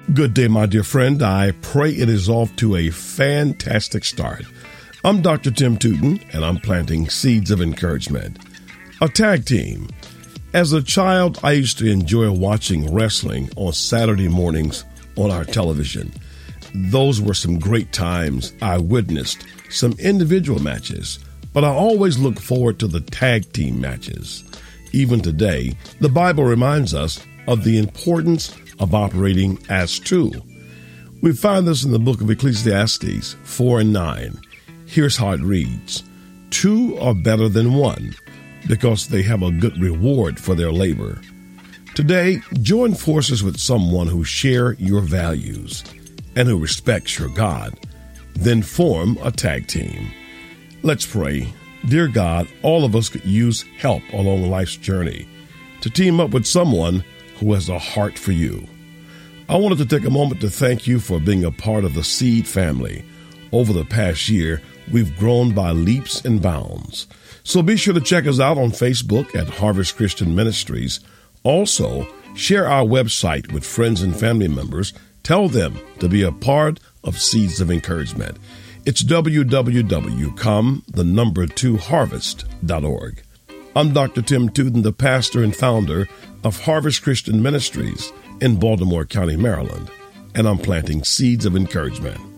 Good day, my dear friend. I pray it is off to a fantastic start. I'm Dr. Tim Tootin, and I'm planting seeds of encouragement. A tag team. As a child, I used to enjoy watching wrestling on Saturday mornings on our television. Those were some great times. I witnessed some individual matches, but I always look forward to the tag team matches. Even today, the Bible reminds us of the importance of operating as two. We find this in the book of Ecclesiastes 4:9. Here's how it reads: "Two are better than one, because they have a good reward for their labor." Today, join forces with someone who share your values and who respects your God. Then form a tag team. Let's pray. Dear God, all of us could use help along life's journey to team up with someone who has a heart for you. I wanted to take a moment to thank you for being a part of the Seed family. Over the past year, we've grown by leaps and bounds. So be sure to check us out on Facebook at Harvest Christian Ministries. Also, share our website with friends and family members. Tell them to be a part of Seeds of Encouragement. It's www.com2harvest.org. I'm Dr. Tim Tootin, the pastor and founder of Harvest Christian Ministries in Baltimore County, Maryland, and I'm planting seeds of encouragement.